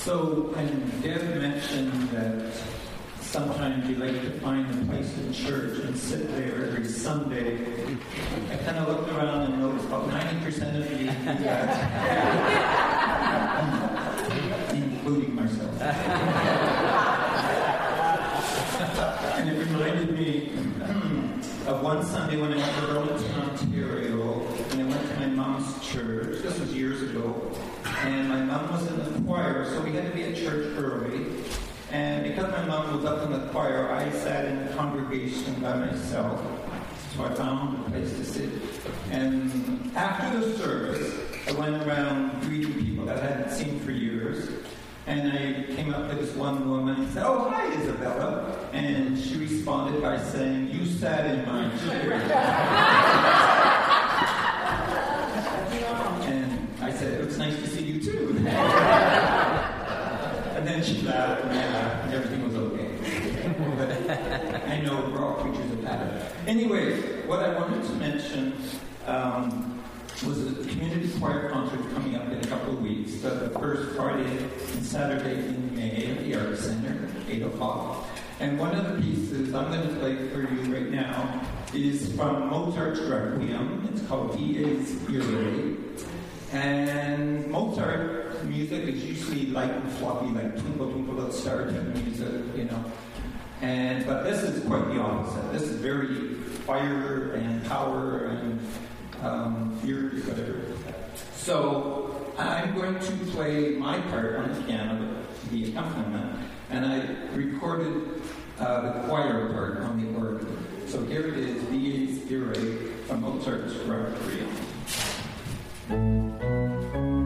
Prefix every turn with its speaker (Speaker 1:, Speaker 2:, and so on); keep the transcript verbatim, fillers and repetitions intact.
Speaker 1: So, and Deb mentioned that sometimes you like to find a place in church and sit there every Sunday. I kind of looked around and noticed about ninety percent of you do that, including myself. And it reminded me of one Sunday when I went to Burlington, Ontario, and I went to my mom's church. This was years ago. And my mom was in the choir, so we had to be at church early. And because my mom was up in the choir, I sat in the congregation by myself. So I found a place to sit. And after the service, I went around greeting people that I hadn't seen for years. And I came up to this one woman and said, "Oh, hi, Isabella." And she responded by saying, "You sat in my chair." And I said, "It was nice to see you too." And then she laughed and I laughed and everything was okay. But I know we're all creatures of habit. Anyway, what I wanted to mention um, was a community choir concert coming up in a couple of weeks. So the first Friday and Saturday in May at the Arts Center, eight o'clock. And one of the pieces I'm going to play for you right now is from Mozart's Requiem. It's called Dies Irae. And Mozart music is usually light and fluffy, like Twinkle Twinkle Little Star type music, you know. And but this is quite the opposite. This is very fire and power and um, fury, whatever. So I'm going to play my part on the piano, the accompaniment, and I recorded uh, the choir part on the organ. So here it is, Dies Irae from Mozart's Requiem.